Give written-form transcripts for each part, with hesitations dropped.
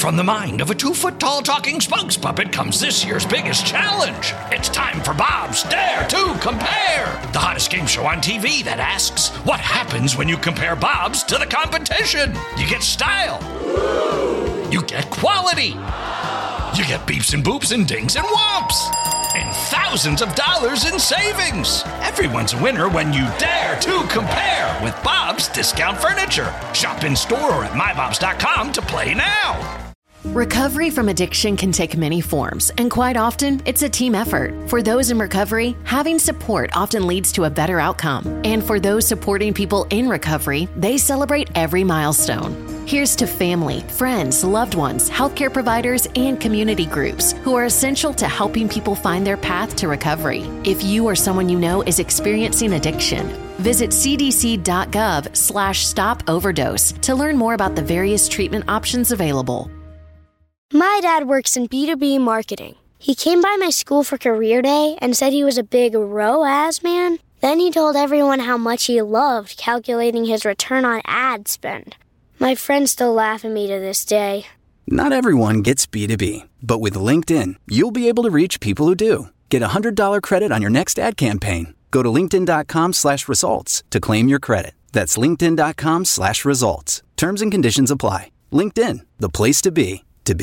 from the mind of a 2-foot-tall talking spokes puppet comes this year's biggest challenge. It's time for Bob's Dare to Compare, the hottest game show on TV that asks, what happens when you compare Bob's to the competition? You get style. You get quality. You get beeps and boops and dings and whomps. And thousands of dollars in savings. Everyone's a winner when you dare to compare with Bob's Discount Furniture. Shop in store or at mybobs.com to play now. Recovery from addiction can take many forms, and quite often, it's a team effort. For those in recovery, having support often leads to a better outcome. And for those supporting people in recovery, they celebrate every milestone. Here's to family, friends, loved ones, healthcare providers, and community groups who are essential to helping people find their path to recovery. If you or someone you know is experiencing addiction, visit cdc.gov/stop overdose to learn more about the various treatment options available. My dad works in B2B marketing. He came by my school for career day and said he was a big ROAS man. Then he told everyone how much he loved calculating his return on ad spend. My friends still laugh at me to this day. Not everyone gets B2B, but with LinkedIn, you'll be able to reach people who do. Get a $100 credit on your next ad campaign. Go to linkedin.com/results to claim your credit. That's linkedin.com/results. Terms and conditions apply. LinkedIn, the place to be.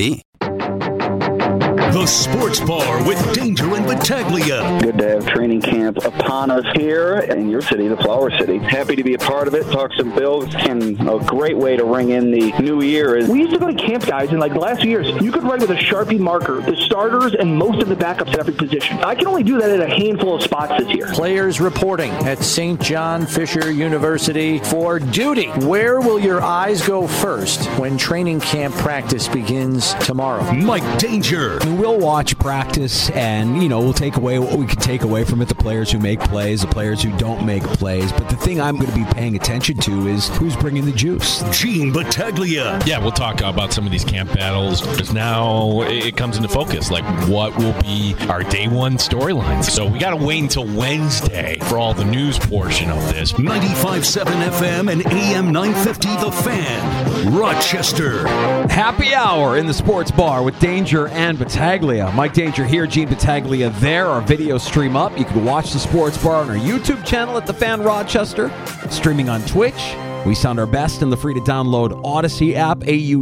The Sports Bar with Danger and Battaglia. Good to have training camp upon us here in your city, the Flower City. Happy to be a part of it, talk some Bills, and a great way to ring in the new year. We used to go to camp, guys, and like the last few years, you could write with a Sharpie marker the starters and most of the backups at every position. I can only do that at a handful of spots this year. Players reporting at St. John Fisher University for duty. Where will your eyes go first when training camp practice begins tomorrow? Mike Danger. We'll watch practice and, we'll take away what we can take away from it, the players who make plays, the players who don't make plays. But the thing I'm going to be paying attention to is who's bringing the juice. Gene Battaglia. Yeah, we'll talk about some of these camp battles because now it comes into focus, like what will be our day one storylines. So we got to wait until Wednesday for all the news portion of this. 95.7 FM and AM 950 The Fan, Rochester. Happy hour in the Sports Bar with Danger and Battaglia. Mike Danger here, Gene Battaglia there. Our video stream up. You can watch the Sports Bar on our YouTube channel at The Fan Rochester. Streaming on Twitch. We sound our best in the free-to-download Odyssey app,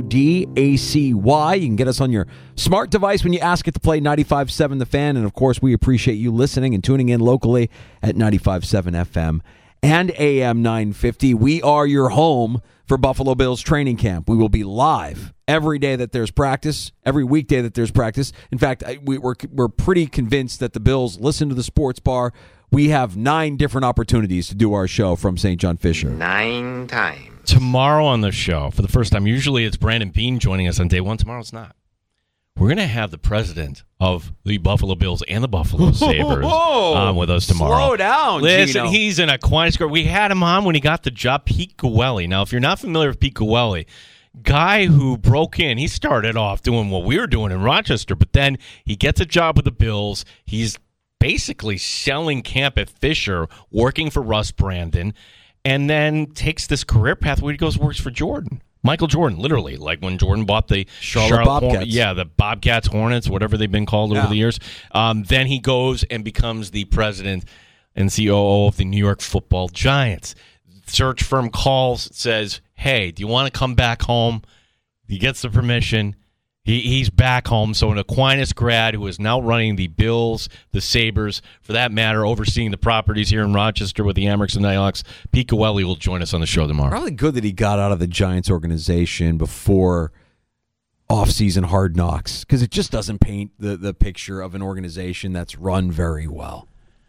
AUDACY. You can get us on your smart device when you ask it to play 95.7 The Fan. And, of course, we appreciate you listening and tuning in locally at 95.7 FM and AM 950. We are your home for Buffalo Bills training camp. We will be live every day that there's practice, every weekday that there's practice. In fact, we're pretty convinced that the Bills listen to the Sports Bar. We have 9 different opportunities to do our show from St. John Fisher. 9 times. Tomorrow on the show, for the first time, usually it's Brandon Beane joining us on day one. Tomorrow it's not. We're going to have the president of the Buffalo Bills and the Buffalo Sabres on with us tomorrow. Slow down, Listen, Gino. He's in a quiet square. We had him on when he got the job, Pete Guelli. Now, if you're not familiar with Pete Guelli, guy who broke in, he started off doing what we were doing in Rochester, but then he gets a job with the Bills. He's basically selling camp at Fisher, working for Russ Brandon, and then takes this career path where he goes works for Jordan. Michael Jordan, literally, like when Jordan bought the Charlotte Bobcats. the Bobcats, Hornets, whatever they've been called over the years. Then he goes and becomes the president and COO of the New York Football Giants. Search firm calls, says, hey, do you want to come back home? He gets the permission. He's back home. So an Aquinas grad who is now running the Bills, the Sabres, for that matter, overseeing the properties here in Rochester with the Amerks and Nighthawks, Pete Guelli will join us on the show tomorrow. Probably good that he got out of the Giants organization before off-season Hard Knocks, because it just doesn't paint the picture of an organization that's run very well.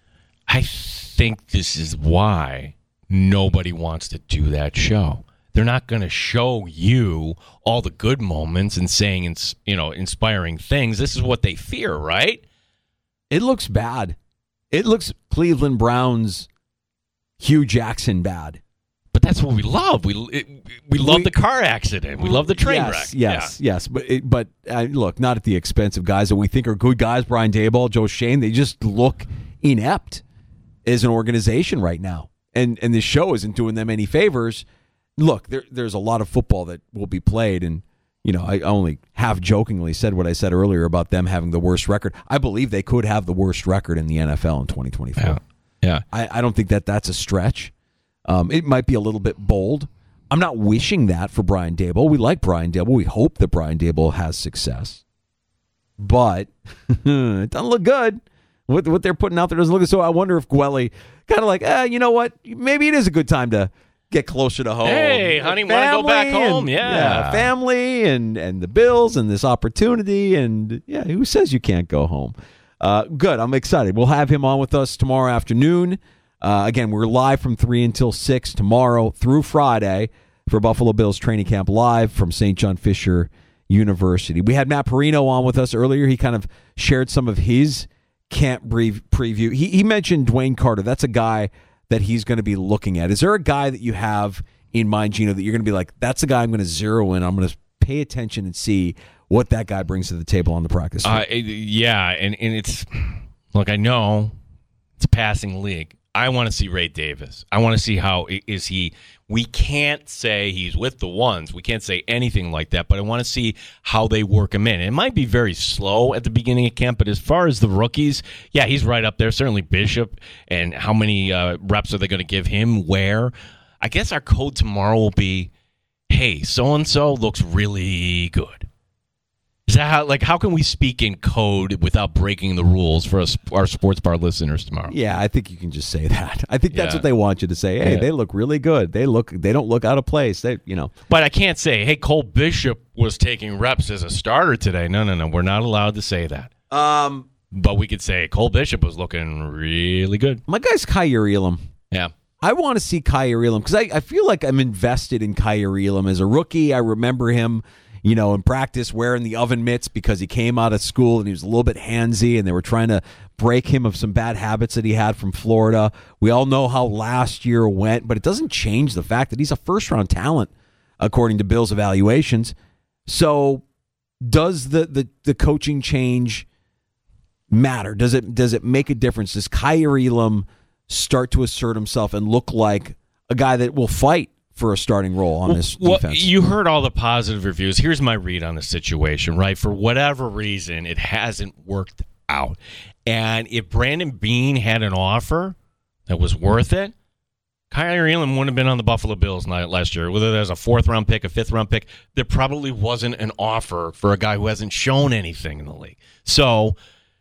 I think this is why nobody wants to do that show. They're not going to show you all the good moments and saying, inspiring things. This is what they fear, right? It looks bad. It looks Cleveland Browns, Hugh Jackson bad. But that's what we love. We love the car accident. We love the train wreck. Yes. But look, not at the expense of guys that we think are good guys. Brian Daboll, Joe Shane. They just look inept as an organization right now, and this show isn't doing them any favors. Look, there's a lot of football that will be played, and I only half jokingly said what I said earlier about them having the worst record. I believe they could have the worst record in the NFL in 2024. Yeah. I don't think that's a stretch. It might be a little bit bold. I'm not wishing that for Brian Daboll. We like Brian Daboll. We hope that Brian Daboll has success. But it doesn't look good. What they're putting out there doesn't look good. So I wonder if Gwelly kind of like, you know what? Maybe it is a good time to get closer to home. Hey, honey, want to go back home? Yeah. Family and the bills and this opportunity. And, who says you can't go home? Good. I'm excited. We'll have him on with us tomorrow afternoon. Again, we're live from 3 until 6 tomorrow through Friday for Buffalo Bills Training Camp live from St. John Fisher University. We had Matt Perino on with us earlier. He kind of shared some of his camp preview. He mentioned Dwayne Carter. That's a guy that he's going to be looking at. Is there a guy that you have in mind, Gino, that you're going to be like, that's a guy I'm going to zero in. I'm going to pay attention and see what that guy brings to the table on the practice field? And it's, look, I know it's a passing league. I want to see Ray Davis. I want to see how is he. We can't say he's with the ones. We can't say anything like that, but I want to see how they work him in. It might be very slow at the beginning of camp, but as far as the rookies, he's right up there. Certainly Bishop, and how many reps are they going to give him where? I guess our code tomorrow will be, hey, so-and-so looks really good. Is that how can we speak in code without breaking the rules for our sports bar listeners tomorrow? Yeah, I think you can just say that. I think that's what they want you to say. Hey, they look really good. They don't look out of place. But I can't say, hey, Cole Bishop was taking reps as a starter today. No. We're not allowed to say that. But we could say Cole Bishop was looking really good. My guy's Kaiir Elam. Yeah. I want to see Kaiir Elam because I feel like I'm invested in Kaiir Elam as a rookie. I remember him, in practice wearing the oven mitts because he came out of school and he was a little bit handsy and they were trying to break him of some bad habits that he had from Florida. We all know how last year went, but it doesn't change the fact that he's a first-round talent according to Bill's evaluations. So does the coaching change matter? Does it make a difference? Does Kaiir Elam start to assert himself and look like a guy that will fight for a starting role on this defense? You heard all the positive reviews. Here's my read on the situation, right? For whatever reason, it hasn't worked out. And if Brandon Beane had an offer that was worth it, Kaiir Elam wouldn't have been on the Buffalo Bills last year. Whether there's a 4th-round pick, a 5th-round pick, there probably wasn't an offer for a guy who hasn't shown anything in the league. So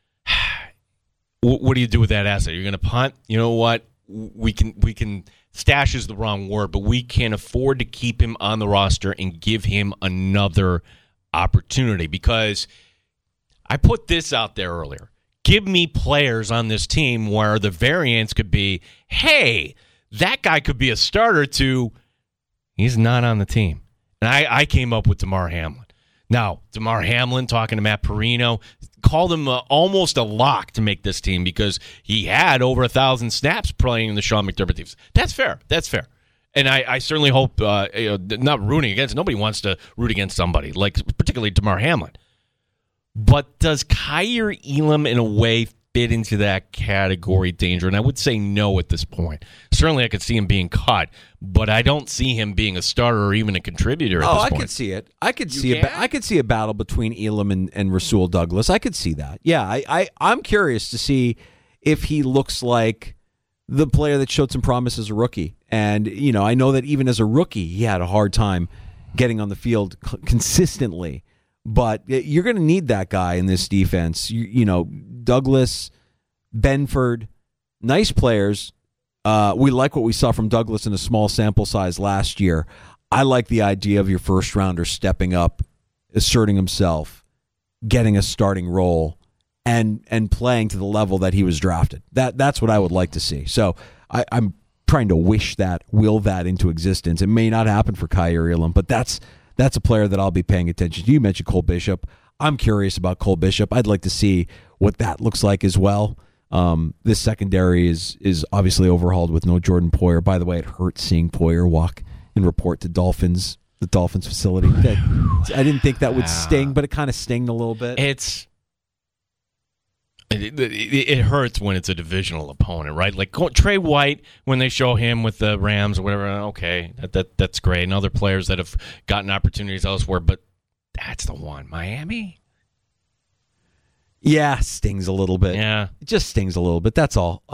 what do you do with that asset? You're going to punt? You know what? We can stash is the wrong word, but we can afford to keep him on the roster and give him another opportunity, because I put this out there earlier. Give me players on this team where the variance could be, hey, that guy could be a starter to he's not on the team. And I came up with Damar Hamlin. Now, Damar Hamlin, talking to Matt Perino, called him almost a lock to make this team because he had over 1,000 snaps playing in the Sean McDermott teams. That's fair. And I certainly hope, not rooting against, nobody wants to root against somebody, like particularly Damar Hamlin. But does Kaiir Elam in a way fit into that category, Danger? And I would say no at this point. Certainly I could see him being cut, but I don't see him being a starter or even a contributor at this point. I could see it. I could see a battle between Elam and Rasul Douglas. I could see that. Yeah, I'm curious to see if he looks like the player that showed some promise as a rookie. And, I know that even as a rookie, he had a hard time getting on the field consistently. But you're going to need that guy in this defense. Douglas, Benford, nice players. We like what we saw from Douglas in a small sample size last year. I like the idea of your first rounder stepping up, asserting himself, getting a starting role, and playing to the level that he was drafted. That's what I would like to see. So I'm trying to will that into existence. It may not happen for Kaiir Elam, but that's a player that I'll be paying attention to. You mentioned Cole Bishop. I'm curious about Cole Bishop. I'd like to see what that looks like as well. This secondary is obviously overhauled with no Jordan Poyer. By the way, it hurts seeing Poyer walk and report to the Dolphins facility. I didn't think that would sting, but it kind of stinged a little bit. It hurts when it's a divisional opponent, right? Like Trey White, when they show him with the Rams or whatever, okay, that's great. And other players that have gotten opportunities elsewhere, but That's the one. Miami? Yeah, stings a little bit. Yeah. It just stings a little bit. That's all.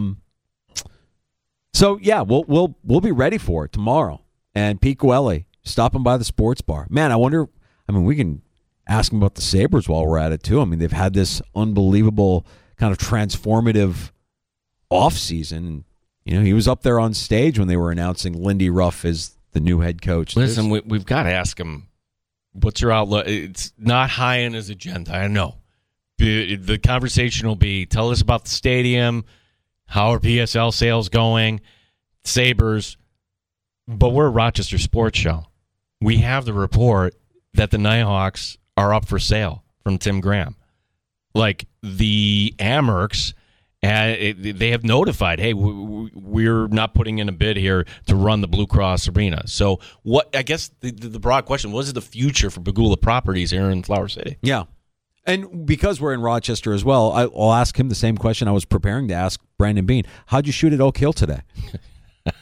So yeah, we'll be ready for it tomorrow. And Pete Gwelly stopping by the sports bar. Man, I wonder. I mean, we can ask him about the Sabres while we're at it too. I mean, they've had this unbelievable kind of transformative offseason. You know, he was up there on stage when they were announcing Lindy Ruff as the new head coach. Listen, we've got to ask him. What's your outlook? It's not high on his agenda. I know. The conversation will be, tell us about the stadium, how are PSL sales going, Sabres. But we're a Rochester sports show. We have the report that the Nighthawks are up for sale from Tim Graham. Like the Amherst, they have notified, hey, we're not putting in a bid here to run the Blue Cross Arena. So what? I guess the broad question, what is the future for Pegula Properties here in Flower City? Yeah. And because we're in Rochester as well, I'll ask him the same question I was preparing to ask Brandon Bean. How'd you shoot at Oak Hill today? Because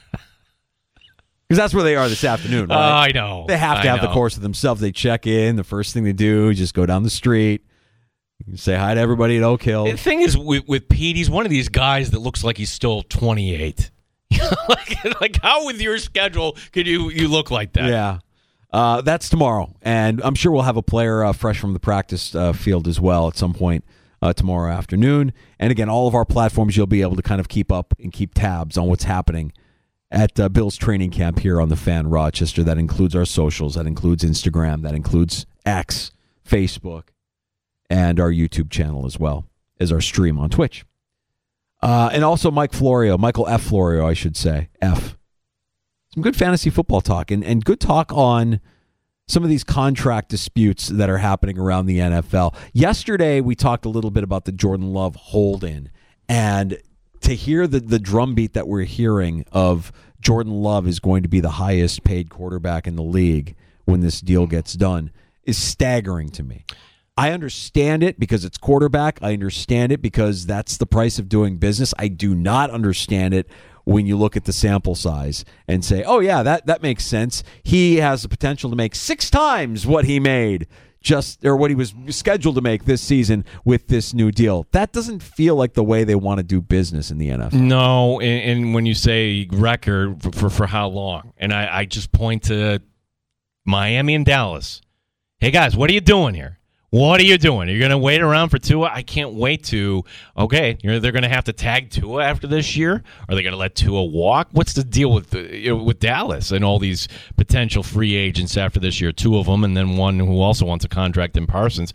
that's where they are this afternoon, right? I know. They have to have the course of themselves. They check in. The first thing they do is just go down the street. You say hi to everybody at Oak Hill. The thing is, with Pete, he's one of these guys that looks like he's still 28. like how with your schedule could you look like that? Yeah. That's tomorrow, and I'm sure we'll have a player fresh from the practice field as well at some point tomorrow afternoon. And again, all of our platforms, you'll be able to kind of keep up and keep tabs on what's happening at Bill's training camp here on the Fan Rochester. That includes our socials, that includes Instagram, that includes X, Facebook, and our YouTube channel as well as our stream on Twitch. And also Michael F. Florio, I should say, F. Some good fantasy football talk and good talk on some of these contract disputes that are happening around the NFL. Yesterday, we talked a little bit about the Jordan Love hold-in, and to hear the drumbeat that we're hearing of Jordan Love is going to be the highest paid quarterback in the league when this deal gets done is staggering to me. I understand it because it's quarterback. I understand it because that's the price of doing business. I do not understand it when you look at the sample size and say, oh, yeah, that makes sense. He has the potential to make 6 times what he made or what he was scheduled to make this season with this new deal. That doesn't feel like the way they want to do business in the NFL. No, and when you say record, for how long? And I just point to Miami and Dallas. Hey, guys, what are you doing here? What are you doing? Are you going to wait around for Tua? I can't wait to. Okay, they're going to have to tag Tua after this year? Are they going to let Tua walk? What's the deal with Dallas and all these potential free agents after this year? 2 of them, and then one who also wants a contract in Parsons.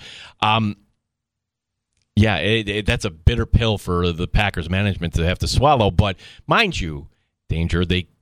That's a bitter pill for the Packers management to have to swallow. But mind you, Danger,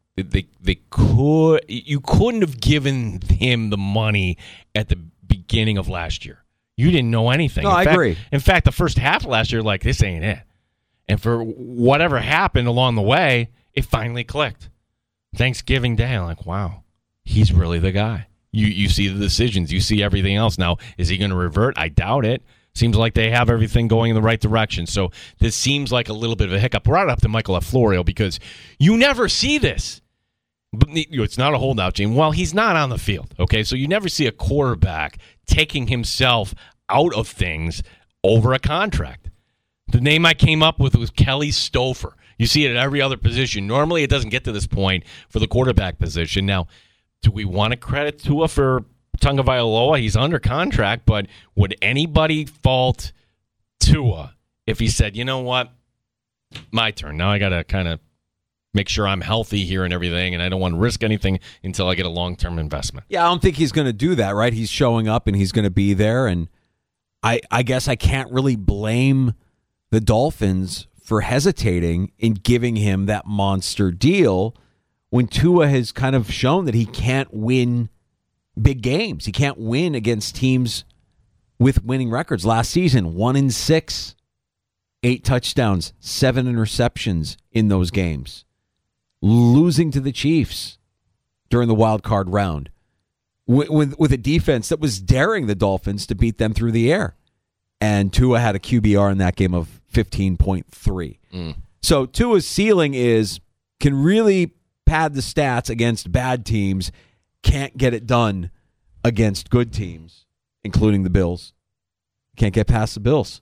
you couldn't have given him the money at the beginning of last year. You didn't know anything. No, I agree. In fact, the first half of last year, like, this ain't it. And for whatever happened along the way, it finally clicked. Thanksgiving Day, I'm like, wow, he's really the guy. You see the decisions. You see everything else. Now, is he going to revert? I doubt it. Seems like they have everything going in the right direction. So this seems like a little bit of a hiccup. Brought it up to Michael F. Florio because you never see this. But it's not a holdout, Gene. Well, he's not on the field, okay? So you never see a quarterback taking himself out of things over a contract. The name I came up with was Kelly Stouffer. You see it at every other position. Normally, it doesn't get to this point for the quarterback position. Now, do we want to credit Tua for Tagovailoa? He's under contract, but would anybody fault Tua if he said, you know what, my turn. Now I got to kind of make sure I'm healthy here and everything, and I don't want to risk anything until I get a long-term investment. Yeah, I don't think he's going to do that, right? He's showing up, and he's going to be there, and I guess I can't really blame the Dolphins for hesitating in giving him that monster deal when Tua has kind of shown that he can't win big games. He can't win against teams with winning records. Last season, 1-6, 8 touchdowns, 7 interceptions in those games. Losing to the Chiefs during the wild card round with a defense that was daring the Dolphins to beat them through the air. And Tua had a QBR in that game of 15.3. So Tua's ceiling can really pad the stats against bad teams, can't get it done against good teams. including the Bills. Can't get past the Bills.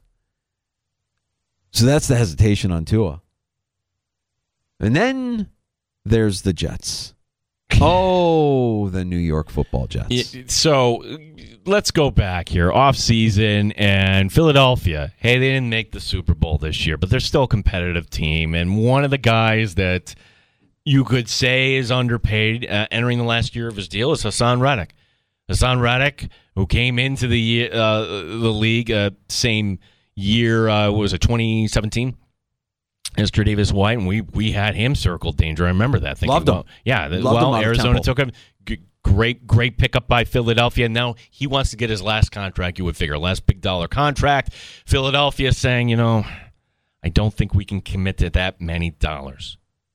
So that's the hesitation on Tua. And then there's the Jets. Oh, the New York Football Jets. So let's go back here. Off season and Philadelphia. Hey, they didn't make the Super Bowl this year, but they're still a competitive team. And one of the guys that you could say is underpaid entering the last year of his deal is Hassan Reddick. Hassan Reddick, who came into the league same year, was it 2017? As Tre'Davious White, and we had him circled, Danger. I remember that. Loved him. Yeah, Loved him Arizona took him. Great pickup by Philadelphia. Now he wants to get his last contract, you would figure. Last big dollar contract. Philadelphia saying, I don't think we can commit to that many dollars.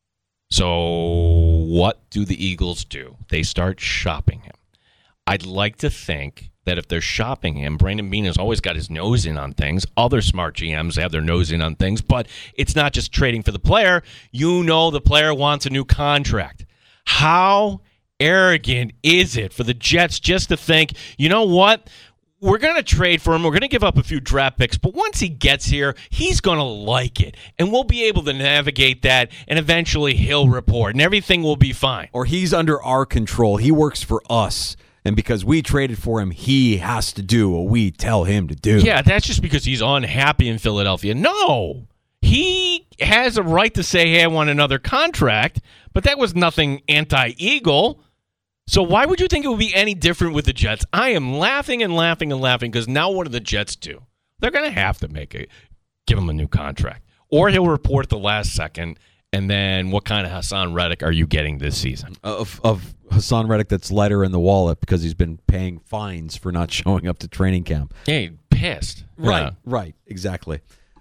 So what do the Eagles do? They start shopping him. I'd like to think that if they're shopping him, Brandon Beane has always got his nose in on things. Other smart GMs have their nose in on things, but it's not just trading for the player. The player wants a new contract. How arrogant is it for the Jets just to think, you know what? We're going to trade for him. We're going to give up a few draft picks, but once he gets here, he's going to like it, and we'll be able to navigate that, and eventually he'll report, and everything will be fine. Or he's under our control. He works for us. And because we traded for him, he has to do what we tell him to do. Yeah, that's just because he's unhappy in Philadelphia. No, he has a right to say, hey, I want another contract, but that was nothing anti-Eagle. So why would you think it would be any different with the Jets? I am laughing and laughing and laughing because now what do the Jets do? They're going to have to give him a new contract. Or he'll report the last second, and then what kind of Hassan Reddick are you getting this season? Of Hassan Reddick that's lighter in the wallet because he's been paying fines for not showing up to training camp. Hey, pissed. Right, exactly.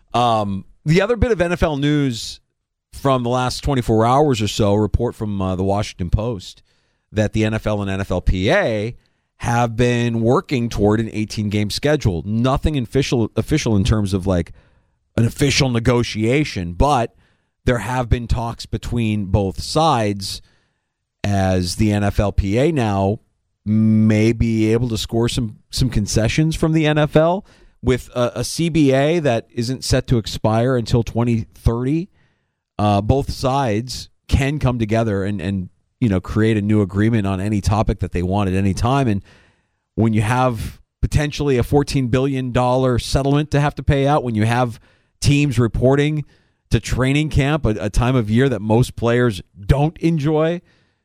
The other bit of NFL news from the last 24 hours or so, a report from the Washington Post that the NFL and NFLPA have been working toward an 18-game schedule. Nothing official in terms of like an official negotiation, but there have been talks between both sides as the NFLPA now may be able to score some concessions from the NFL with a CBA that isn't set to expire until 2030. Both sides can come together and create a new agreement on any topic that they want at any time. And when you have potentially a $14 billion settlement to have to pay out, when you have teams reporting to training camp, a time of year that most players don't enjoy,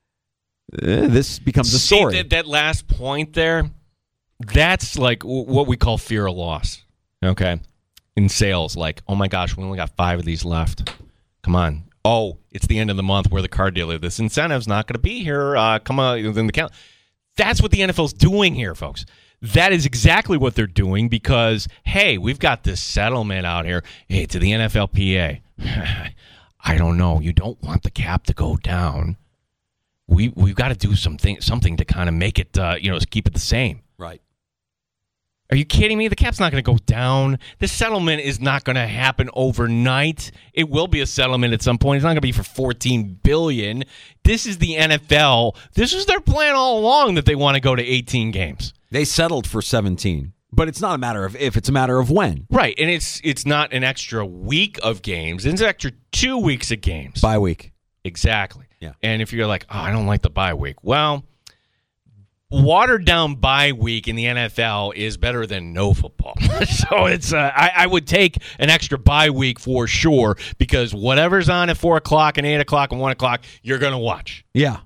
this becomes a story. See, that last point there, that's like what we call fear of loss, okay? In sales, like, oh my gosh, we only got 5 of these left. Come on. Oh, it's the end of the month. We're the car dealer. This incentive's not going to be here. Come on, in the count. That's what the NFL's doing here, folks. That is exactly what they're doing because, hey, we've got this settlement out here. Hey, to the NFLPA, I don't know. You don't want the cap to go down. We've got to do something to kind of make it, keep it the same. Right. Are you kidding me? The cap's not going to go down. This settlement is not going to happen overnight. It will be a settlement at some point. It's not going to be for $14 billion. This is the NFL. This is their plan all along that they want to go to 18 games. They settled for 17, but it's not a matter of if, it's a matter of when. Right, and it's not an extra week of games. It's an extra 2 weeks of games. Bye week. Exactly. Yeah. And if you're like, oh, I don't like the bye week. Well, watered down bye week in the NFL is better than no football. So it's I would take an extra bye week for sure because whatever's on at 4 o'clock and 8 o'clock and 1 o'clock, you're going to watch. Yeah.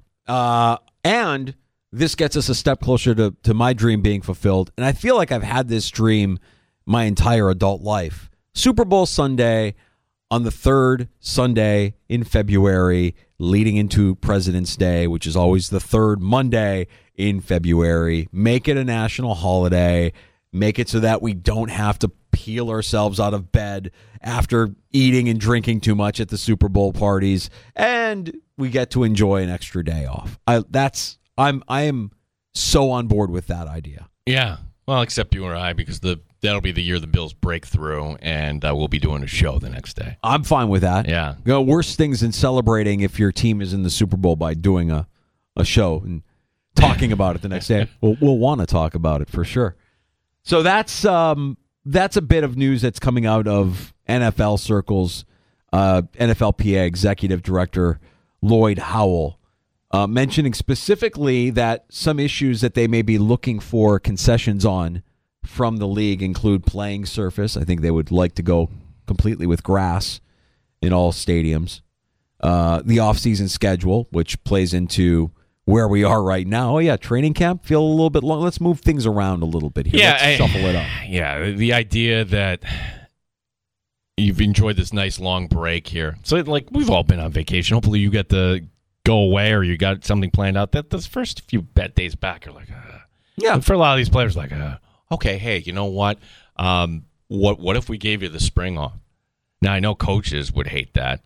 And this gets us a step closer to my dream being fulfilled. And I feel like I've had this dream my entire adult life. Super Bowl Sunday on the third Sunday in February, leading into President's Day, which is always the third Monday in February. Make it a national holiday. Make it so that we don't have to peel ourselves out of bed after eating and drinking too much at the Super Bowl parties, and we get to enjoy an extra day off. I am so on board with that idea. Yeah. Well, except you or I, because that'll be the year the Bills break through, and we'll be doing a show the next day. I'm fine with that. Yeah. Worst things than celebrating if your team is in the Super Bowl by doing a show and talking about it the next day. We'll want to talk about it for sure. So that's a bit of news that's coming out of NFL circles. NFLPA Executive Director Lloyd Howell mentioning specifically that some issues that they may be looking for concessions on from the league include playing surface. I think they would like to go completely with grass in all stadiums. The offseason schedule, which plays into where we are right now. Oh, yeah, training camp feel a little bit long. Let's move things around a little bit here. Yeah, Let's shuffle it up. Yeah, the idea that you've enjoyed this nice long break here. So, like, we've all been on vacation. Hopefully you get to go away or you got something planned out. That those first few bad days back are like, yeah. For a lot of these players, like, okay, hey, you know what? What if we gave you the spring off? Now, I know coaches would hate that.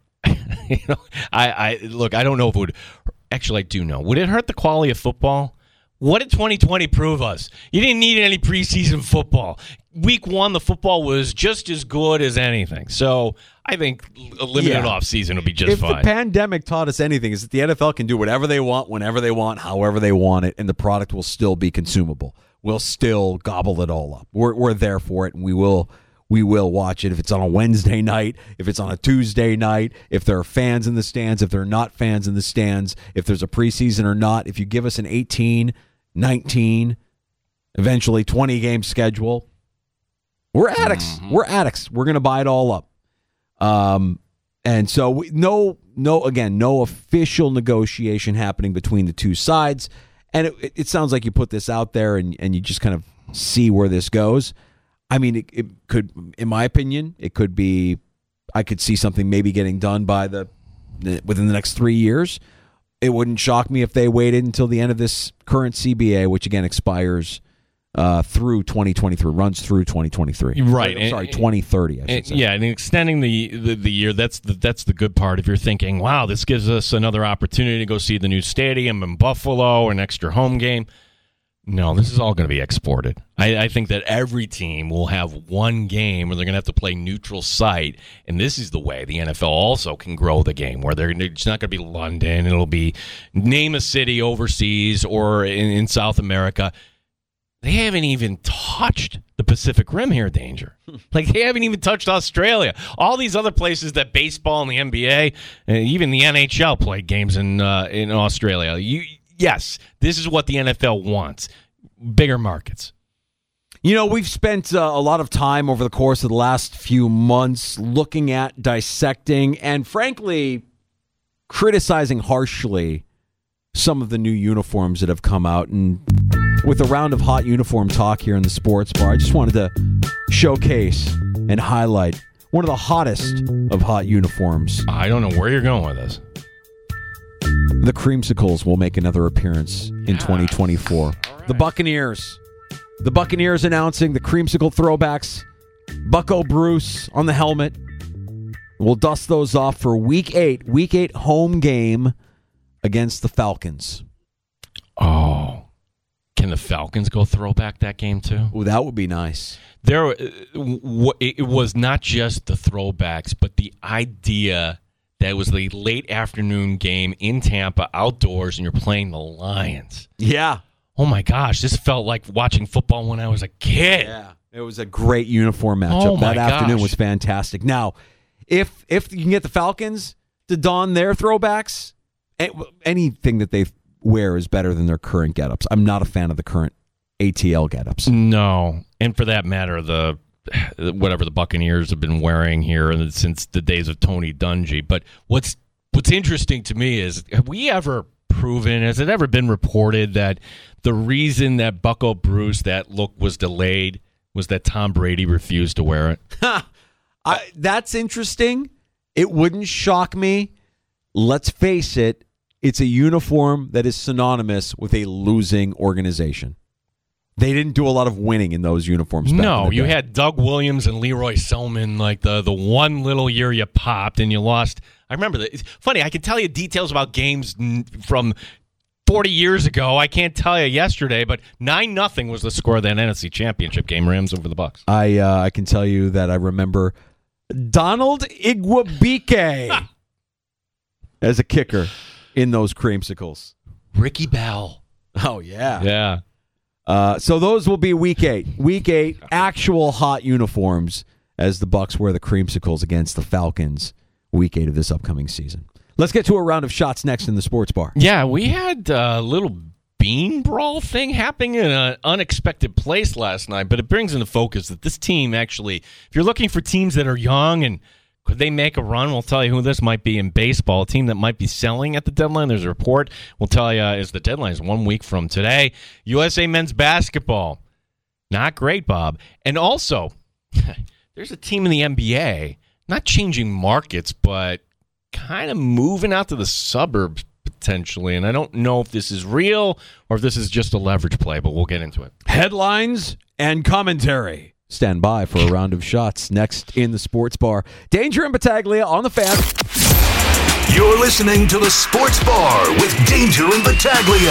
I don't know if it would. Actually, I do know. Would it hurt the quality of football? What did 2020 prove us? You didn't need any preseason football. Week 1, the football was just as good as anything. So I think a limited offseason will be just fine. If the pandemic taught us anything, is that the NFL can do whatever they want, whenever they want, however they want it, and the product will still be consumable. We'll still gobble it all up. We're there for it, and we will watch it if it's on a Wednesday night, if it's on a Tuesday night, if there are fans in the stands, if there are not fans in the stands, if there's a preseason or not. If you give us an 18, 19, eventually 20-game schedule, we're addicts. Mm-hmm. We're addicts. We're going to buy it all up. And so no official negotiation happening between the two sides. And it sounds like you put this out there and you just kind of see where this goes. I mean, it could, in my opinion, it could be, I could see something maybe getting done within the next 3 years. It wouldn't shock me if they waited until the end of this current CBA, which again expires through 2023, runs through 2023. Right. 2030, I should say. Yeah, and extending the year, that's the good part. If you're thinking, wow, this gives us another opportunity to go see the new stadium in Buffalo, an extra home game. No, this is all going to be exported. I think that every team will have one game where they're going to have to play neutral site, and this is the way the NFL also can grow the game, where it's not going to be London. It'll be name a city overseas or in South America. They haven't even touched the Pacific Rim here, Danger. Like, they haven't even touched Australia. All these other places that baseball and the NBA, even the NHL play games in Australia. Yes, this is what the NFL wants. Bigger markets. You know, we've spent a lot of time over the course of the last few months looking at, dissecting, and frankly, criticizing harshly some of the new uniforms that have come out. And with a round of hot uniform talk here in the sports bar, I just wanted to showcase and highlight one of the hottest of hot uniforms. I don't know where you're going with this. The Creamsicles will make another appearance in 2024. Right. The Buccaneers announcing the Creamsicle throwbacks. Bucko Bruce on the helmet. We'll dust those off for Week 8 home game against the Falcons. Oh, can the Falcons go throwback that game too? Oh, that would be nice. It was not just the throwbacks, but the idea that it was the late afternoon game in Tampa, outdoors, and you're playing the Lions. Yeah. Oh, my gosh. This felt like watching football when I was a kid. Yeah. It was a great uniform matchup. Oh, my that afternoon was fantastic. Now, if you can get the Falcons to don their throwbacks, anything that they wear is better than their current getups. I'm not a fan of the current ATL getups. No. And for that matter, whatever the Buccaneers have been wearing here since the days of Tony Dungy. But what's interesting to me is, have we ever proven, has it ever been reported that the reason that Bucko Bruce, that look was delayed, was that Tom Brady refused to wear it? That's interesting. It wouldn't shock me. Let's face it, it's a uniform that is synonymous with a losing organization. They didn't do a lot of winning in those uniforms back in the day. You had Doug Williams and Leroy Selman, like the one little year you popped and you lost. I remember that. It's funny, I can tell you details about games from 40 years ago. I can't tell you yesterday, but 9-0 was the score of that NFC Championship game, Rams over the Bucs. I can tell you that I remember Donald Igwebike as a kicker in those creamsicles. Ricky Bell. Oh, yeah. Yeah. So those will be week 8. Week 8, actual hot uniforms as the Bucs wear the creamsicles against the Falcons. Week 8 of this upcoming season. Let's get to a round of shots next in the sports bar. Yeah, we had a little bean brawl thing happening in an unexpected place last night, but it brings into focus that this team actually, if you're looking for teams that are young and could they make a run, we'll tell you who this might be in baseball. A team that might be selling at the deadline. There's a report we'll tell you as the deadline is 1 week from today. USA men's basketball. Not great, Bob. And also, there's a team in the NBA, not changing markets, but kind of moving out to the suburbs potentially. And I don't know if this is real or if this is just a leverage play, but we'll get into it. Headlines and commentary. Stand by for a round of shots next in the sports bar. Danger and Battaglia on the Fan. You're listening to the Sports Bar with Danger and Battaglia.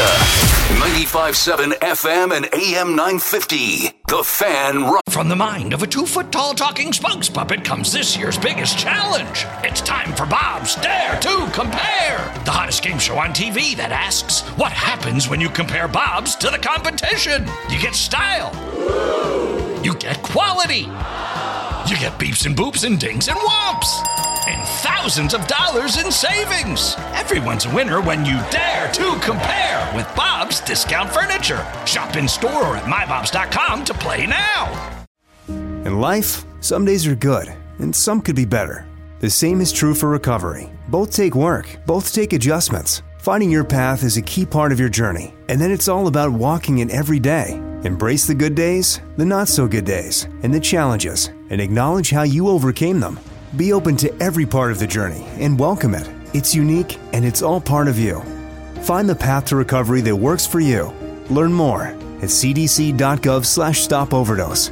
95.7 FM and AM 950. The Fan. From the mind of a 2-foot-tall talking spokes puppet comes this year's biggest challenge. It's time for Bob's Dare to Compare, the hottest game show on TV that asks, what happens when you compare Bob's to the competition? You get style. You get quality. You get beeps and boops and dings and whomps. And thousands of dollars in savings. Everyone's a winner when you dare to compare with Bob's Discount Furniture. Shop in store or at mybobs.com to play now. In life, some days are good, and some could be better. The same is true for recovery. Both take work, both take adjustments. Finding your path is a key part of your journey, and then it's all about walking it every day. Embrace the good days, the not-so-good days, and the challenges, and acknowledge how you overcame them. Be open to every part of the journey and welcome it. It's unique, and it's all part of you. Find the path to recovery that works for you. Learn more at cdc.gov/stopoverdose.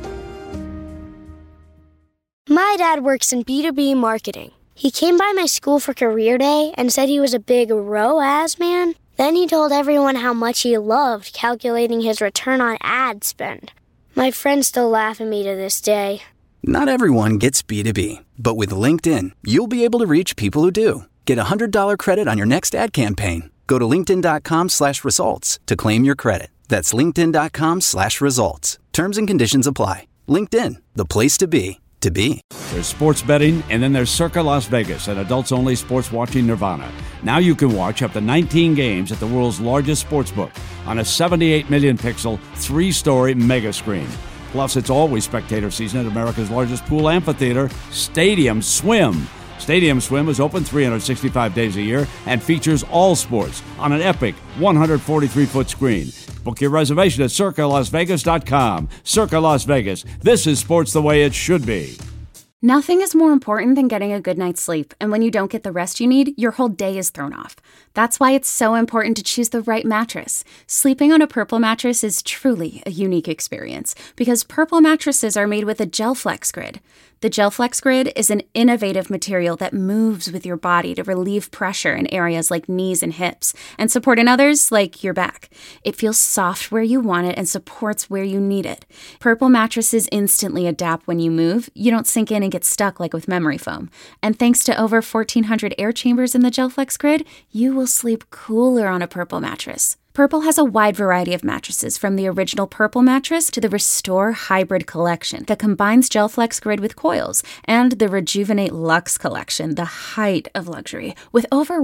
My dad works in B2B marketing. He came by my school for career day and said he was a big ROAS man. Then he told everyone how much he loved calculating his return on ad spend. My friends still laugh at me to this day. Not everyone gets B2B, but with LinkedIn, you'll be able to reach people who do. Get a $100 credit on your next ad campaign. Go to linkedin.com/results to claim your credit. That's linkedin.com/results. Terms and conditions apply. LinkedIn, the place to be, to be. There's sports betting, and then there's Circa Las Vegas, an adults-only sports watching nirvana. Now you can watch up to 19 games at the world's largest sportsbook on a 78 million pixel, 3-story mega screen. Plus, it's always spectator season at America's largest pool amphitheater, Stadium Swim. Stadium Swim is open 365 days a year and features all sports on an epic 143-foot screen. Book your reservation at CircaLasVegas.com. Circa Las Vegas. This is sports the way it should be. Nothing is more important than getting a good night's sleep, and when you don't get the rest you need, your whole day is thrown off. That's why it's so important to choose the right mattress. Sleeping on a Purple mattress is truly a unique experience, because Purple mattresses are made with a GelFlex Grid. The GelFlex Grid is an innovative material that moves with your body to relieve pressure in areas like knees and hips, and support in others like your back. It feels soft where you want it and supports where you need it. Purple mattresses instantly adapt when you move. You don't sink in and get stuck like with memory foam. And thanks to over 1,400 air chambers in the GelFlex Grid, you will sleep cooler on a Purple mattress. Purple has a wide variety of mattresses, from the original Purple mattress to the Restore Hybrid collection that combines GelFlex Grid with coils, and the Rejuvenate Luxe collection, the height of luxury, with over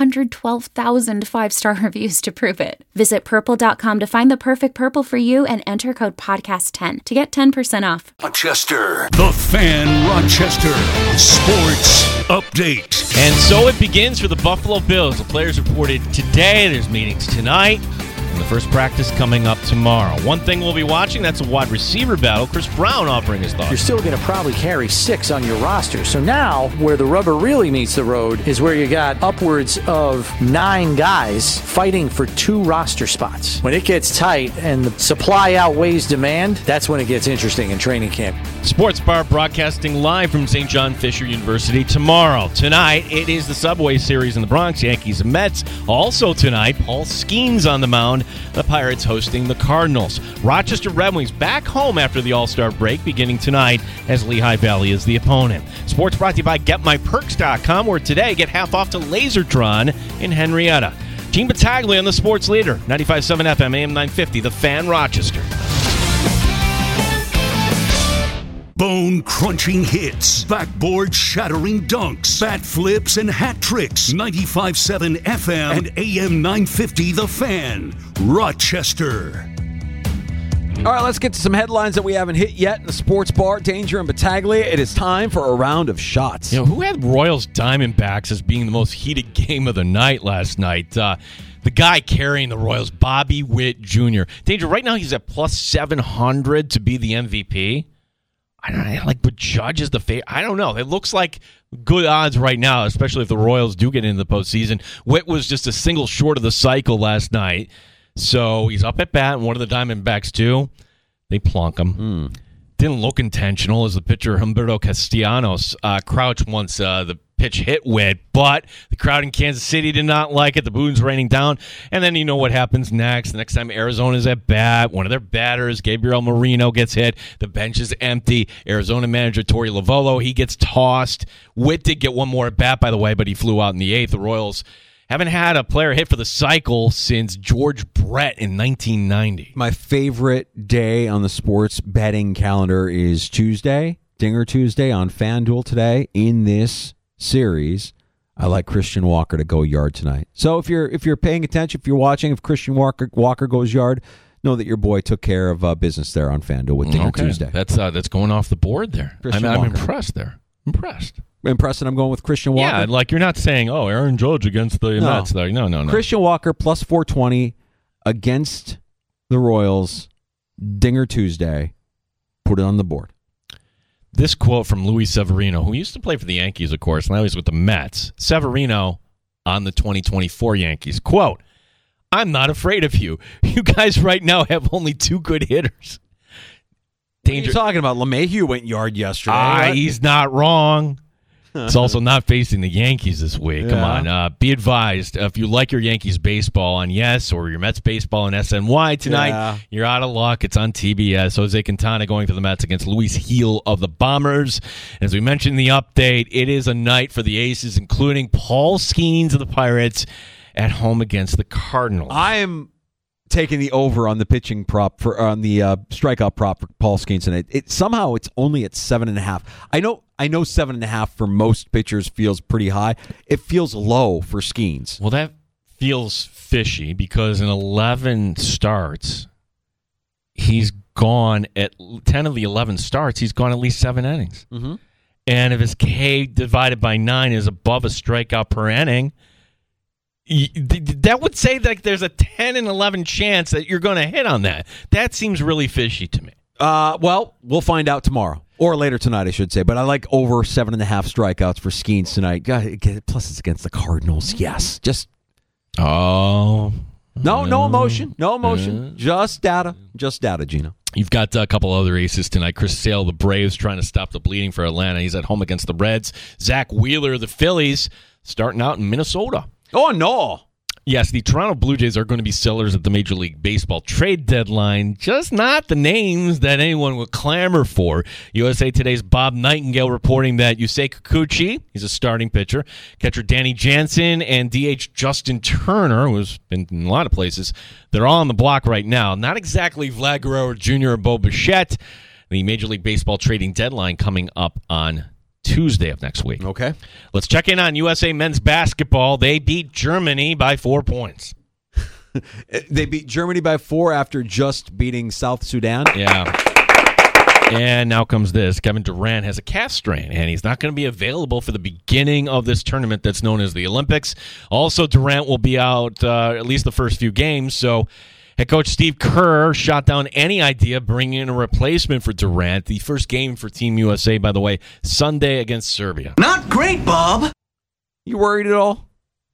112,000 5-star reviews to prove it. Visit Purple.com to find the perfect Purple for you and enter code podcast10 to get 10% off. Rochester, the Fan Rochester Sports Update. And so it begins for the Buffalo Bills. The players reported today. There's meetings tonight. And the first practice coming up tomorrow. One thing we'll be watching, that's a wide receiver battle. Chris Brown offering his thoughts. You're still going to probably carry 6 on your roster. So now, where the rubber really meets the road is where you got upwards of 9 guys fighting for 2 roster spots. When it gets tight and the supply outweighs demand, that's when it gets interesting in training camp. Sports Bar broadcasting live from St. John Fisher University tomorrow. Tonight, it is the Subway Series in the Bronx, Yankees and Mets. Also tonight, Paul Skeens on the mound. The Pirates hosting the Cardinals. Rochester Red Wings back home after the All-Star break, beginning tonight as Lehigh Valley is the opponent. Sports brought to you by GetMyPerks.com, where today get half off to Lasertron in Henrietta. Gene Battaglia on the Sports Leader, 95.7 FM, AM 950, The Fan, Rochester. Bone-crunching hits, backboard-shattering dunks, bat flips, and hat tricks. 95.7 FM and AM 950, The Fan, Rochester. All right, let's get to some headlines that we haven't hit yet in the Sports Bar. Danger and Battaglia. It is time for a round of shots. You know, who had Royals Diamondbacks as being the most heated game of the night last night? The guy carrying the Royals, Bobby Witt Jr. Danger, right now he's at plus 700 to be the MVP. I don't know, but Judge is the favorite. I don't know. It looks like good odds right now, especially if the Royals do get into the postseason. Witt was just a single short of the cycle last night. So he's up at bat, and one of the Diamondbacks, too, they plunk him. Didn't look intentional as the pitcher Humberto Castellanos crouched once the pitch hit Witt, but the crowd in Kansas City did not like it. The boos raining down, and then you know what happens next. The next time Arizona's at bat, one of their batters, Gabriel Moreno, gets hit. The bench is empty. Arizona manager Torey Lovullo, he gets tossed. Witt did get one more at bat, by the way, but he flew out in the eighth. The Royals haven't had a player hit for the cycle since George Brett in 1990. My favorite day on the sports betting calendar is Tuesday, Dinger Tuesday on FanDuel today. In this series, I like Christian Walker to go yard tonight. So if you're paying attention, if you're watching, if Christian Walker goes yard, know that your boy took care of business there on FanDuel with Dinger Tuesday. That's going off the board there. I'm impressed there. Impressed that I'm going with Christian Walker? Yeah, like you're not saying, Aaron Judge against the Mets. There. No. Christian Walker plus 420 against the Royals. Dinger Tuesday. Put it on the board. This quote from Luis Severino, who used to play for the Yankees, of course, now he's with the Mets. Severino on the 2024 Yankees. Quote, I'm not afraid of you. You guys right now have only two good hitters. Danger. What are you talking about? LeMahieu went yard yesterday. Right? He's not wrong. It's also not facing the Yankees this week. Yeah. Come on. Be advised, if you like your Yankees baseball on Yes or your Mets baseball on SNY tonight, you're out of luck. It's on TBS. Jose Quintana going to the Mets against Luis Gil of the Bombers. As we mentioned in the update, it is a night for the Aces, including Paul Skeens of the Pirates at home against the Cardinals. I am taking the over on the pitching prop on the strikeout prop for Paul Skeens tonight. Somehow it's only at 7.5. I know 7.5 for most pitchers feels pretty high. It feels low for Skeens. Well, that feels fishy because in 11 starts, he's gone at 10 of the 11 starts. He's gone at least 7 innings. Mm-hmm. And if his K divided by 9 is above a strikeout per inning, that would say that there's a 10 and 11 chance that you're going to hit on that. That seems really fishy to me. Well, we'll find out tomorrow. Or later tonight, I should say. But I like over 7.5 strikeouts for Skeens tonight. Plus, it's against the Cardinals. Yes. Just. Oh. No emotion. No emotion. Just data. Just data, Gino. You've got a couple other aces tonight. Chris Sale, the Braves, trying to stop the bleeding for Atlanta. He's at home against the Reds. Zach Wheeler, the Phillies, starting out in Minnesota. Oh, no. Yes, the Toronto Blue Jays are going to be sellers at the Major League Baseball trade deadline, just not the names that anyone would clamor for. USA Today's Bob Nightingale reporting that Yusei Kikuchi, he's a starting pitcher, catcher Danny Jansen, and DH Justin Turner, who's been in a lot of places, they're all on the block right now. Not exactly Vlad Guerrero Jr. or Bo Bichette. The Major League Baseball trading deadline coming up on Tuesday of next week. Okay. Let's check in on USA men's basketball. They beat Germany by 4 points. They beat Germany by 4 after just beating South Sudan? Yeah. And now comes this. Kevin Durant has a calf strain, and he's not going to be available for the beginning of this tournament that's known as the Olympics. Also, Durant will be out at least the first few games, so head coach Steve Kerr shot down any idea bringing in a replacement for Durant. The first game for Team USA, by the way, Sunday against Serbia. Not great, Bob. You worried at all?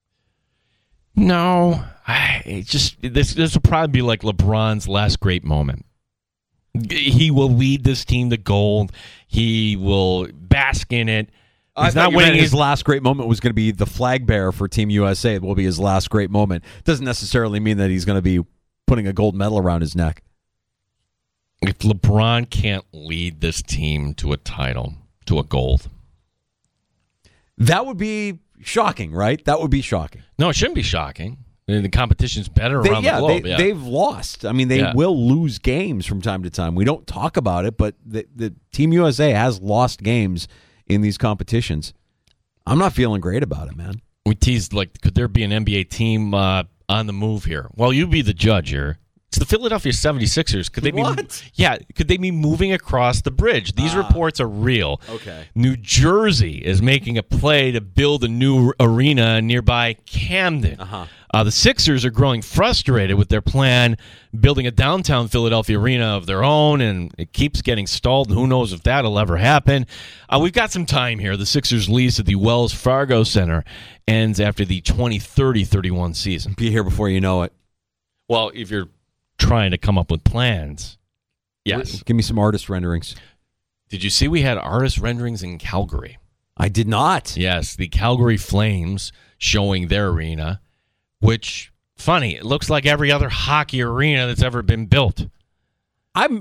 No. This will probably be like LeBron's last great moment. He will lead this team to gold. He will bask in it. He's not winning. His last great moment was going to be the flag bearer for Team USA. It will be his last great moment. Doesn't necessarily mean that he's going to be putting a gold medal around his neck. If LeBron can't lead this team to a title, to a gold, that would be shocking, right? That would be shocking. No, it shouldn't be shocking. The competition's better around the globe. They've lost. I mean, they will lose games from time to time. We don't talk about it, but the Team USA has lost games in these competitions. I'm not feeling great about it, man. We teased, could there be an NBA team on the move here? Well, you be the judge here. It's the Philadelphia 76ers. Could they could they be moving across the bridge? These reports are real. Okay. New Jersey is making a play to build a new arena nearby Camden. The Sixers are growing frustrated with their plan, building a downtown Philadelphia arena of their own, and it keeps getting stalled. Who knows if that'll ever happen? We've got some time here. The Sixers' lease at the Wells Fargo Center ends after the 2030-31 season. Be here before you know it. Well, if you're trying to come up with plans, yes. Give me some artist renderings. Did you see we had artist renderings in Calgary? I did not. Yes, the Calgary Flames showing their arena, which, funny, it looks like every other hockey arena that's ever been built. All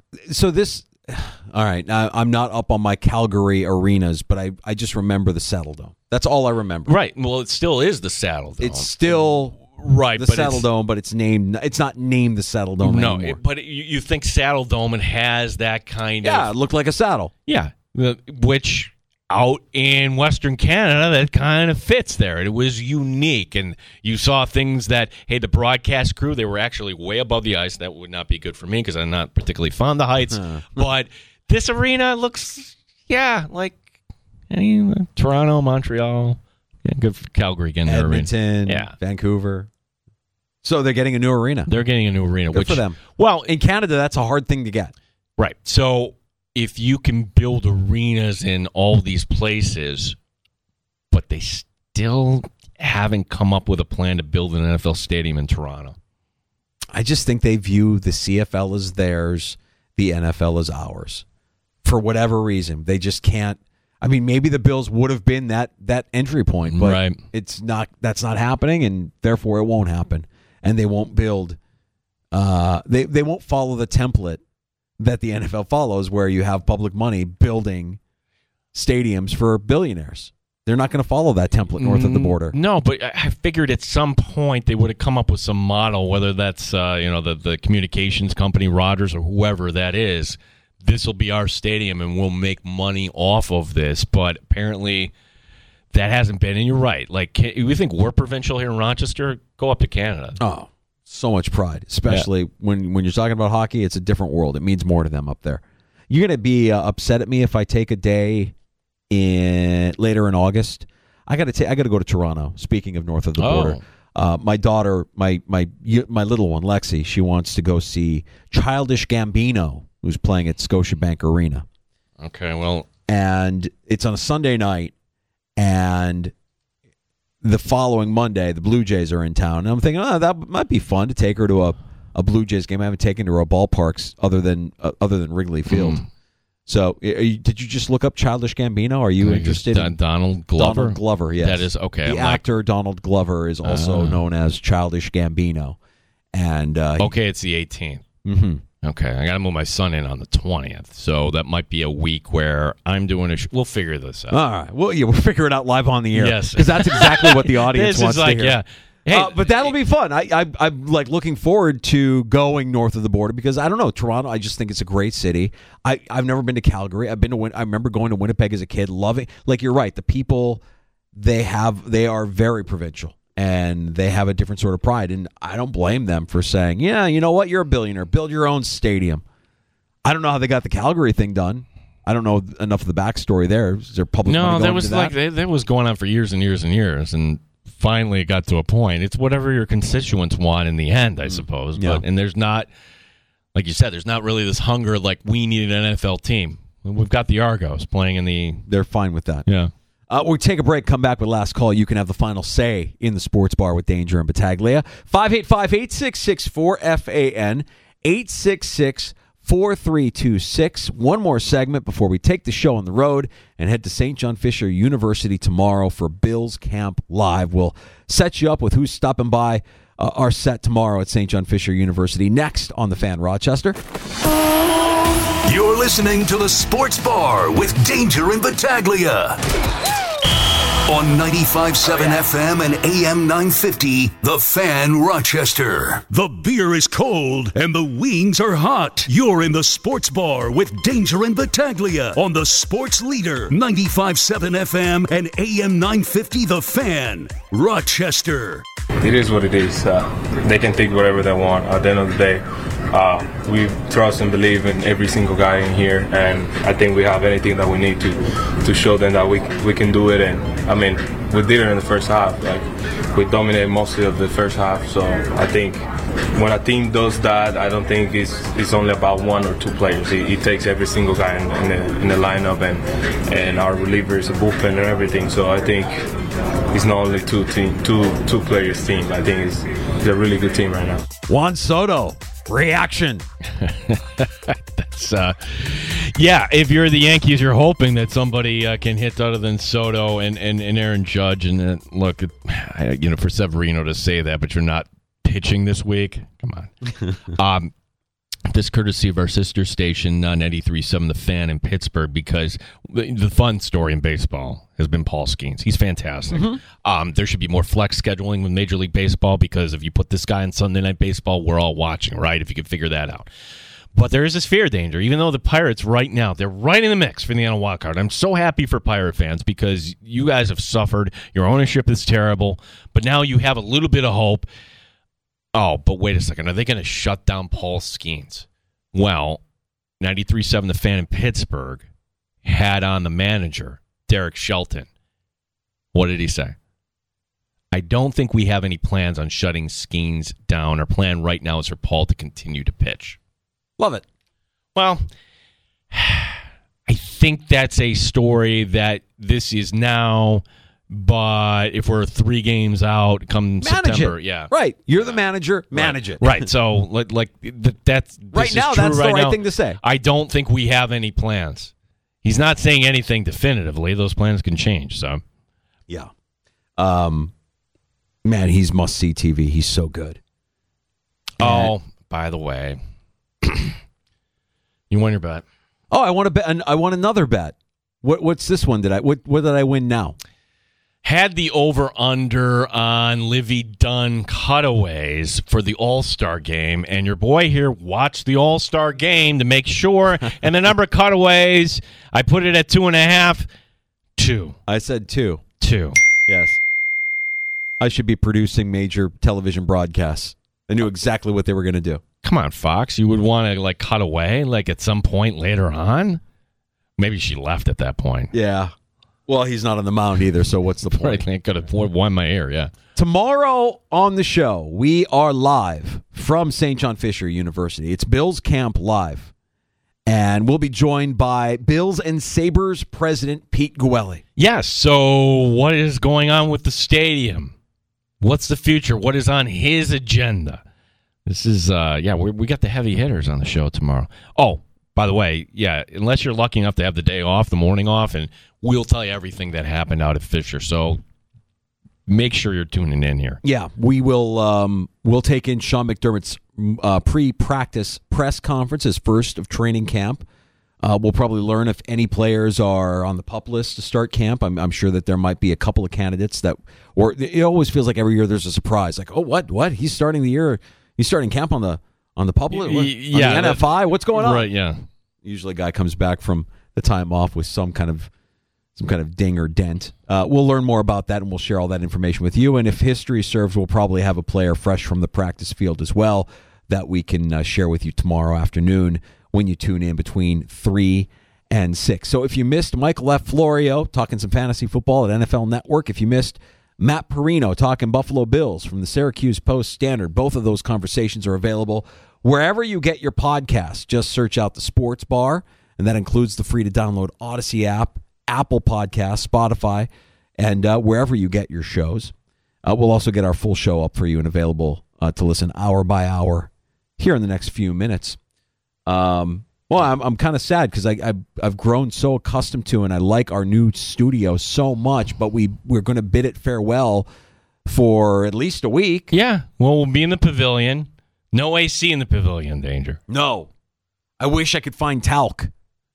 right, I'm not up on my Calgary arenas, but I just remember the Saddle Dome. That's all I remember. Right. Well, it still is the Saddle Dome. It's still the Saddle Dome, but it's not named the Saddle Dome anymore. But you think Saddle Dome, it has that kind of... Yeah, it looked like a saddle. Yeah, which out in Western Canada, that kind of fits there. It was unique, and you saw things that, hey, the broadcast crew, they were actually way above the ice. That would not be good for me because I'm not particularly fond of heights. But this arena looks, like Toronto, Montreal, good for Calgary getting their arena. Edmonton, Vancouver. So they're getting a new arena. They're getting a new arena. Good for them. Well, in Canada, that's a hard thing to get. Right. So if you can build arenas in all these places, but they still haven't come up with a plan to build an NFL stadium in Toronto. I just think they view the CFL as theirs, the NFL as ours. For whatever reason, they just can't. I mean, maybe the Bills would have been that entry point, but it's not. That's not happening, and therefore it won't happen. And they won't build. They won't follow the template that the NFL follows, where you have public money building stadiums for billionaires. They're not going to follow that template north of the border. No, but I figured at some point they would have come up with some model, whether that's the communications company, Rogers, or whoever that is. This will be our stadium, and we'll make money off of this. But apparently that hasn't been. And you're right. We think we're provincial here in Rochester. Go up to Canada. Oh, so much pride, especially when you're talking about hockey. It's a different world. It means more to them up there. You're going to be upset at me if I take a day later in August. I got to go to Toronto. Speaking of north of the border, my daughter, my little one, Lexi, she wants to go see Childish Gambino, who's playing at Scotiabank Arena. Okay, well, and it's on a Sunday night, and the following Monday, the Blue Jays are in town. And I'm thinking, that might be fun to take her to a Blue Jays game. I haven't taken her to ballparks other than Wrigley Field. So, did you just look up Childish Gambino? Are you interested in Donald Glover? Donald Glover, yes. That is okay. The actor Donald Glover is also known as Childish Gambino, and it's the 18th. Mm-hmm. Okay, I got to move my son in on the 20th, so that might be a week where I'm doing we'll figure this out. All right. Well, we'll figure it out live on the air. Yes, because that's exactly what the audience wants to hear. Yeah. Hey, but that'll be fun. I'm looking forward to going north of the border because I don't know, Toronto. I just think it's a great city. I've never been to Calgary. I remember going to Winnipeg as a kid, loving. You're right. The people they are very provincial and they have a different sort of pride. And I don't blame them for saying, yeah, you know what, you're a billionaire. Build your own stadium. I don't know how they got the Calgary thing done. I don't know enough of the backstory there. Is there public money going into that? That was going on for years and years and years, and finally it got to a point. It's whatever your constituents want in the end, I suppose. Yeah. And there's not, like you said, there's not really this hunger we need an NFL team. We've got the Argos playing in the... They're fine with that. Yeah. We'll take a break, come back with last call. You can have the final say in the sports bar with Danger and Battaglia. 585-8664-FAN, 866-4326. One more segment before we take the show on the road and head to St. John Fisher University tomorrow for Bills Camp Live. We'll set you up with who's stopping by our set tomorrow at St. John Fisher University. Next on The Fan Rochester. You're listening to the Sports Bar with Danger and Battaglia On 95.7 FM and AM 950, The Fan Rochester. The beer is cold and the wings are hot. You're in the sports bar with Danger and Battaglia on the Sports Leader, 95.7 FM and AM 950, The Fan Rochester. It is what it is. They can think whatever they want. At the end of the day, we trust and believe in every single guy in here, and I think we have anything that we need to show them that we can do it. And I mean, we did it in the first half. Like, we dominated mostly of the first half. So I think when a team does that, I don't think it's only about one or two players. It takes every single guy in the lineup and our relievers, the bullpen, and everything. So I think it's not only two players team. I think it's a really good team right now. Juan Soto. Reaction. That's yeah, if you're the Yankees, you're hoping that somebody can hit other than Soto and Aaron Judge. And look, for Severino to say that, but you're not pitching this week. Come on. This courtesy of our sister station, 93.7 The Fan in Pittsburgh, because the fun story in baseball has been Paul Skeens. He's fantastic. Mm-hmm. There should be more flex scheduling with Major League Baseball, because if you put this guy on Sunday Night Baseball, we're all watching, right? If you could figure that out. But there is this fear, Danger. Even though the Pirates right now, they're right in the mix for the NL wild card. I'm so happy for Pirate fans because you guys have suffered. Your ownership is terrible. But now you have a little bit of hope. Oh, but wait a second. Are they going to shut down Paul Skeens? Well, 93.7 The Fan in Pittsburgh had on the manager, Derek Shelton. What did he say? I don't think we have any plans on shutting Skeens down. Our plan right now is for Paul to continue to pitch. Love it. Well, I think that's a story that this is now... But if we're 3 games out come manage September, it. Yeah, right. You're the manager. Manage it. Right. So like that's right now. That's the right thing to say. I don't think we have any plans. He's not saying anything definitively. Those plans can change. So, yeah. Man, he's must see TV. He's so good. Oh, by the way, you won your bet. Oh, I want to bet. I want another bet. What's this one? What did I win now? Had the over-under on Livy Dunn cutaways for the All-Star game, and your boy here watched the All-Star game to make sure, and the number of cutaways, I put it at 2.5. 2. I said 2. 2. Yes. I should be producing major television broadcasts. I knew exactly what they were going to do. Come on, Fox. You would want to cut away at some point later on? Maybe she left at that point. Yeah. Well, he's not on the mound either, so what's the point? Right, could have won my ear, yeah. Tomorrow on the show, we are live from St. John Fisher University. It's Bills Camp Live, and we'll be joined by Bills and Sabres president Pete Gwelly. Yes, so what is going on with the stadium? What's the future? What is on his agenda? This is, we got the heavy hitters on the show tomorrow. Oh, by the way, yeah, unless you're lucky enough to have the day off, the morning off, and we'll tell you everything that happened out at Fisher. So make sure you're tuning in here. Yeah, we will. We'll take in Sean McDermott's pre-practice press conference, his first of training camp. We'll probably learn if any players are on the PUP list to start camp. I'm sure that there might be a couple of candidates that, or it always feels like every year there's a surprise. Like, oh, what? He's starting the year. He's starting camp on the PUP list. Yeah, on the NFI. What's going on? Right. Yeah. Usually, a guy comes back from the time off with some kind of ding or dent. We'll learn more about that, and we'll share all that information with you. And if history serves, we'll probably have a player fresh from the practice field as well that we can share with you tomorrow afternoon when you tune in between 3 and 6. So if you missed Michael F. Florio talking some fantasy football at NFL Network, if you missed Matt Perino talking Buffalo Bills from the Syracuse Post-Standard, both of those conversations are available wherever you get your podcasts. Just search out the Sports Bar, and that includes the free-to-download Odyssey app, Apple Podcasts, Spotify, and wherever you get your shows. We'll also get our full show up for you and available to listen hour by hour here in the next few minutes. Well, I'm kind of sad because I've grown so accustomed to and I like our new studio so much, but we're going to bid it farewell for at least a week. Yeah, well, we'll be in the pavilion. No AC in the pavilion, Danger. No. I wish I could find talc.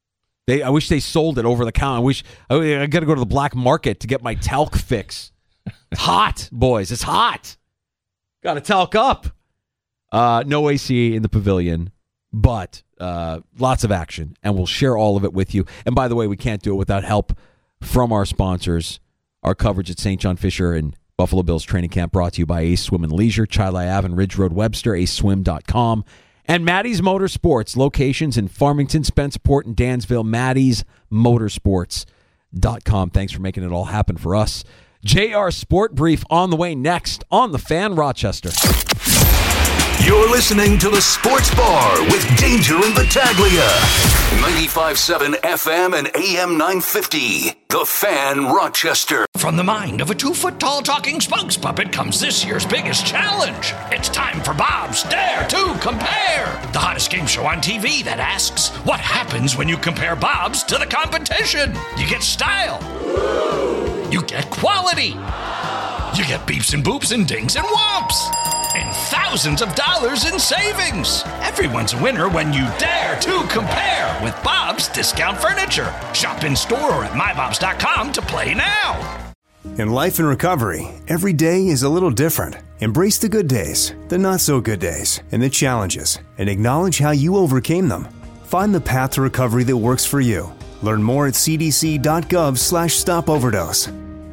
I wish they sold it over the counter. I got to go to the black market to get my talc fix. It's hot, boys. It's hot. Got to talc up. No AC in the pavilion, but lots of action, and we'll share all of it with you. And by the way, we can't do it without help from our sponsors. Our coverage at St. John Fisher and Buffalo Bills training camp brought to you by Ace Swim and Leisure, Chili Ave and Ridge Road Webster, aceswim.com. And Maddie's Motorsports, locations in Farmington, Spencerport, and Dansville, Maddie'sMotorsports.com. Thanks for making it all happen for us. JR Sport Brief on the way next on The Fan Rochester. You're listening to The Sports Bar with Danger and Battaglia. 95.7 FM and AM 950. The Fan Rochester. From the mind of a 2-foot-tall talking spokes puppet comes this year's biggest challenge. It's time for Bob's Dare to Compare, the hottest game show on TV that asks, what happens when you compare Bob's to the competition? You get style. You get quality. You get beeps and boops and dings and whomps. And thousands of dollars in savings. Everyone's a winner when you dare to compare with Bob's Discount Furniture. Shop in store or at mybobs.com to play now. In life and recovery, every day is a little different. Embrace the good days, the not so good days, and the challenges, and acknowledge how you overcame them. Find the path to recovery that works for you. Learn more at cdc.gov/stopoverdose.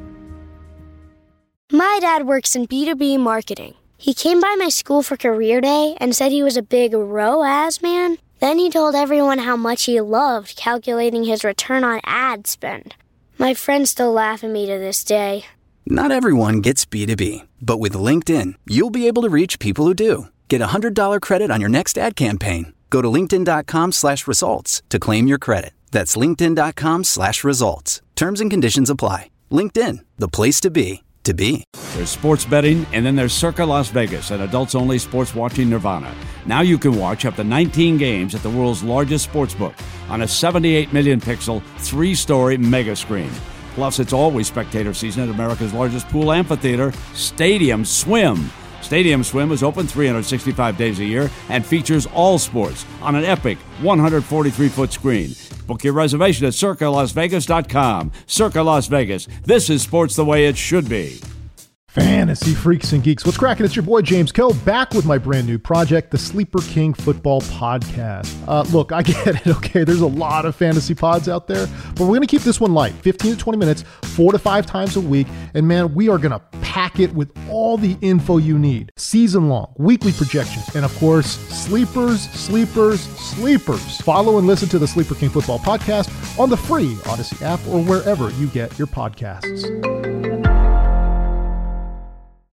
My dad works in B2B marketing. He came by my school for career day and said he was a big ROAS man. Then he told everyone how much he loved calculating his return on ad spend. My friends still laugh at me to this day. Not everyone gets B2B, but with LinkedIn, you'll be able to reach people who do. Get a $100 credit on your next ad campaign. Go to linkedin.com/results to claim your credit. That's linkedin.com/results. Terms and conditions apply. LinkedIn, the place to be. There's sports betting, and then there's Circa Las Vegas, an adults-only sports watching nirvana. Now you can watch up to 19 games at the world's largest sportsbook on a 78 million pixel, 3-story mega screen. Plus, it's always spectator season at America's largest pool amphitheater, Stadium Swim. Stadium Swim is open 365 days a year and features all sports on an epic 143-foot screen. Book your reservation at CircaLasVegas.com. Circa Las Vegas. This is sports the way it should be. Fantasy freaks and geeks, what's cracking? It's your boy James Koh back with my brand new project, the Sleeper King Football Podcast. Look, I get it, okay? There's a lot of fantasy pods out there, but we're going to keep this one light, 15 to 20 minutes, 4 to 5 times a week, and man, we are going to pack it with all the info you need. Season long, weekly projections, and of course, sleepers. Follow and listen to the Sleeper King Football Podcast on the free Odyssey app or wherever you get your podcasts.